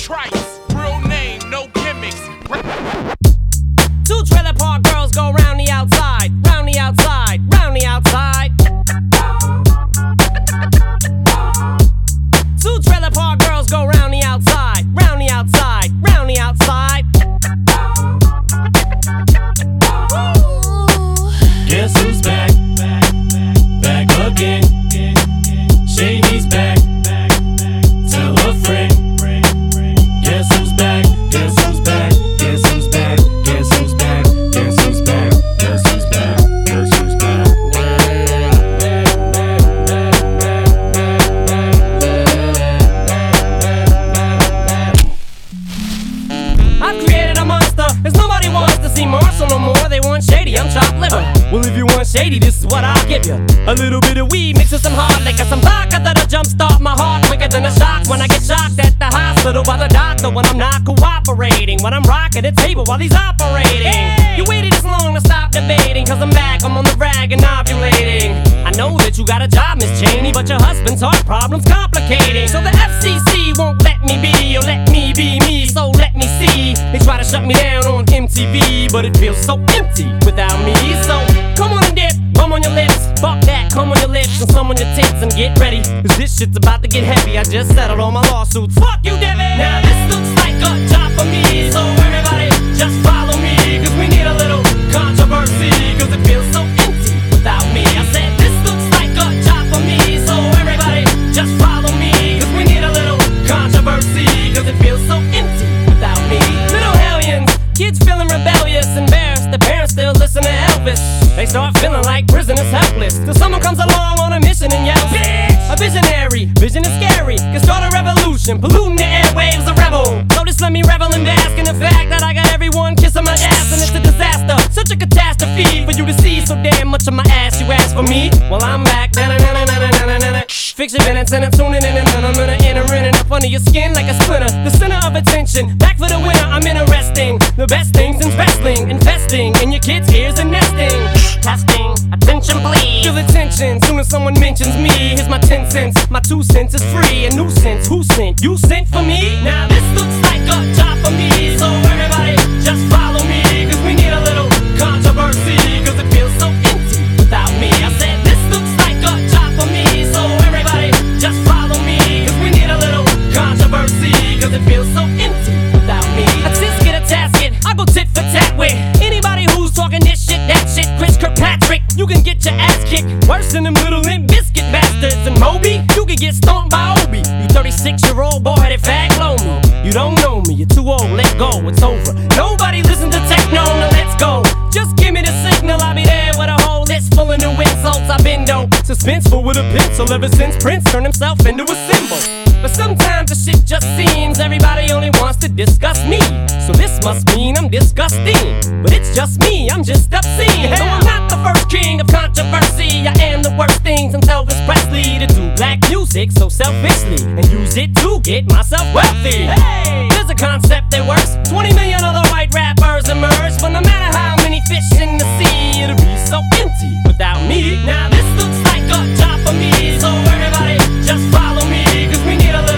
Trice, real name, no gimmicks. Two trailer park girls go round the outside, round the outside, round the outside. Two trailer park girls go round the outside, round the outside, round the outside. Guess who's back? Back again. Shady's back. Tell a friend. Guess who's back? Guess who's back? Guess who's back? Guess who's back? Guess who's back? Guess who's back? Guess who's back? I've created a monster, cause nobody wants to see Marshall no more. They want Shady, I'm chopped liver. Well, if you want Shady, this is what I'll give you. A little bit of weed mixed with some hard liquor, some vodka that'll jumpstart my heart quicker than a shock when I get shocked at the hospital by the doctor when I'm not cooperating. When I'm rocking the table while he's operating. Hey! You waited this long to stop debating, cause I'm back, I'm on the rag and ovulating. I know that you got a job, Miss Cheney, but your husband's heart problem's complicating. So the FCC won't let me be, or let me be me, so let me see. They try to shut me down on MTV, but it feels so empty without me. So come on and dip, bum on your lips. Fuck that, come on your lips and some on your tits and get ready, cause this shit's about to get heavy. I just settled all my lawsuits. Fuck you, Devin. Now this looks like a job for me, so everybody just follow me, cause we need a little controversy, cause it feels so empty without me. I said this looks like a job for me, so everybody just follow me, cause we need a little controversy, cause it feels so empty without me. Little hellions, kids feeling rebellious, embarrassed, the parents still listen to Elvis. They start feeling like prisoners helpless, till someone comes along on a mission and yells, bitch! A visionary, vision is scary, can start a revolution, polluting the airwaves, a rebel. So just let me revel and bask in the fact that I got everyone kissing my ass, and it's a disaster, such a catastrophe for you to see so damn much of my ass. You ask for me, well I'm back. Fix your minutes and I'm tuning in, and I'm gonna enter in and up under your skin like a splinter. The center of attention, back for the winner. I'm interesting, the best things in wrestling, investing in your kids' ears and nesting. Testing, attention please. Feel the tension, soon as someone mentions me. Here's my 10 cents, my 2 cents is free. A nuisance, who sent? You sent for me? Now this looks like a job for me, so everybody just follow me, cause we need a little controversy, cause it feels so empty without me. I said this looks like a job for me, so everybody just follow me, cause we need a little controversy, cause it feels so empty without me. A tisket, a tasket, I go tit for tat with anybody who's talking this shit, that shit. Chris Kirkpatrick, you can get your ass kicked worse than them little Limp Biscuit bastards. And Moby, you can get stomped by Obi. You 36-year-old boy-headed fag, blow me. You don't know me, you're too old, let go, it's over. Nobody listen to techno, now let's go. Just give me the signal, I'll be there with a whole list full of new insults. I've been dope, suspenseful with a pencil ever since Prince turned himself into a symbol. But sometimes the shit just seems everybody only wants to discuss me. So this must mean I'm disgusting, but it's just me, I'm just obscene. No, I'm not the first king of controversy. I am the worst thing since Elvis Presley to do black music so selfishly and use it to get myself wealthy. Hey, there's a concept that works. 20 million other white rappers emerge, but no matter how many fish in the sea, it'll be so empty without me. Now this looks like a job for me, so everybody just follow me, cause we need a little